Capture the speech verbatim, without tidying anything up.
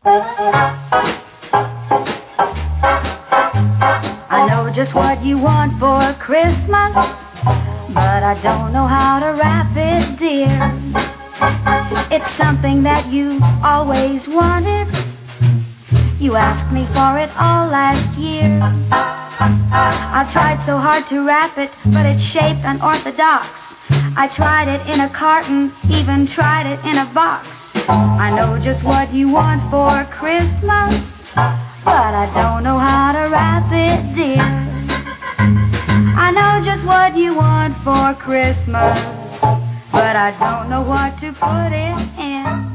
I know just what you want for Christmas, but I don't know how to wrap it, dear. It's something that you always wanted. You asked me for it all last year. I've tried so hard to wrap it, but it's shaped unorthodox. I tried it in a carton, even tried it in a box. I know just what you want for Christmas, but I don't know how to wrap it, dear. I know just what you want for Christmas, but I don't know what to put it in.